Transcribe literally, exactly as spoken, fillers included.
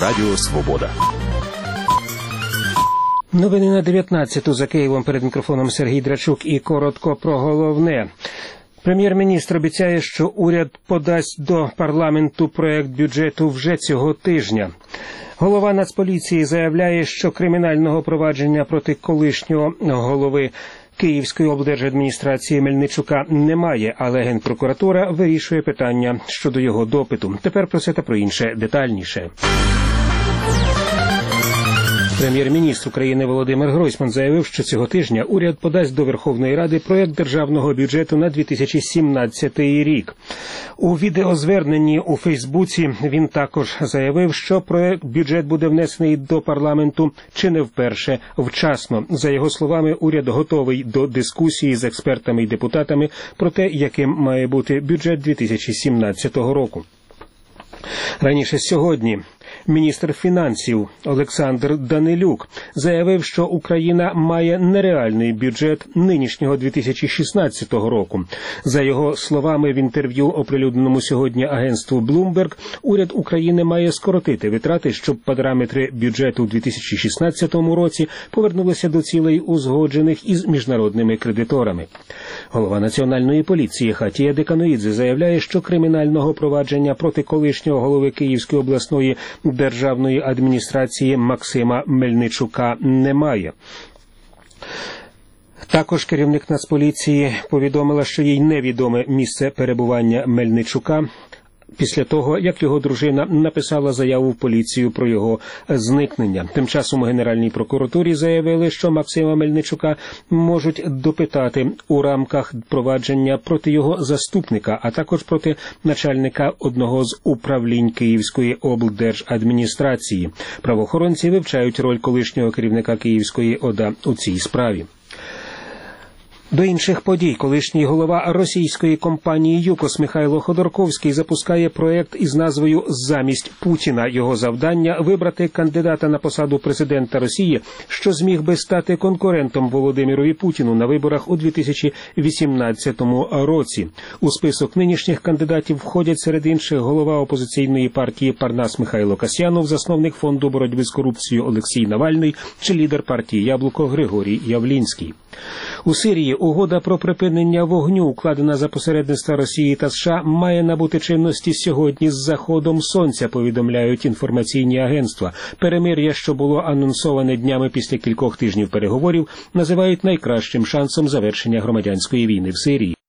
Радіо Свобода. Новини на дев'ятнадцяту за Києвом. Перед мікрофоном Сергій Драчук і коротко про головне. Прем'єр-міністр обіцяє, що уряд подасть до парламенту проект бюджету вже цього тижня. Голова Нацполіції заявляє, що кримінального провадження проти колишнього голови Київської облдержадміністрації Мельничука немає, але Генпрокуратура вирішує питання щодо його допиту. Тепер про це та про інше детальніше. Прем'єр-міністр України Володимир Гройсман заявив, що цього тижня уряд подасть до Верховної Ради проект державного бюджету на дві тисячі сімнадцятий рік. У відеозверненні у Фейсбуці він також заявив, що проект бюджет буде внесений до парламенту чи не вперше вчасно. За його словами, уряд готовий до дискусії з експертами і депутатами про те, яким має бути бюджет дві тисячі сімнадцятого року. Раніше сьогодні міністр фінансів Олександр Данилюк заявив, що Україна має нереальний бюджет нинішнього дві тисячі шістнадцятого року. За його словами в інтерв'ю, оприлюдненому сьогодні агентству Bloomberg, уряд України має скоротити витрати, щоб параметри бюджету у дві тисячі шістнадцятому році повернулися до цілей, узгоджених із міжнародними кредиторами. Голова Національної поліції Хатія Деканоїдзе заявляє, що кримінального провадження проти колишнього голови Київської обласної державної адміністрації Максима Мельничука немає. Також керівник Нацполіції повідомила, що їй невідоме місце перебування Мельничука після того, як його дружина написала заяву в поліцію про його зникнення. Тим часом у Генеральній прокуратурі заявили, що Максима Мельничука можуть допитати у рамках провадження проти його заступника, а також проти начальника одного з управлінь Київської облдержадміністрації. Правоохоронці вивчають роль колишнього керівника Київської ОДА у цій справі. До інших подій. Колишній голова російської компанії «ЮКОС» Михайло Ходорковський запускає проект із назвою «Замість Путіна». Його завдання – вибрати кандидата на посаду президента Росії, що зміг би стати конкурентом Володимирові Путіну на виборах у дві тисячі вісімнадцятому році. У список нинішніх кандидатів входять серед інших голова опозиційної партії «Парнас» Михайло Касьянов, засновник фонду боротьби з корупцією Олексій Навальний чи лідер партії «Яблуко» Григорій Явлінський. У Сирії угода про припинення вогню, укладена за посередництва Росії та США, має набути чинності сьогодні з заходом сонця, повідомляють інформаційні агентства. Перемир'я, що було анонсоване днями після кількох тижнів переговорів, називають найкращим шансом завершення громадянської війни в Сирії.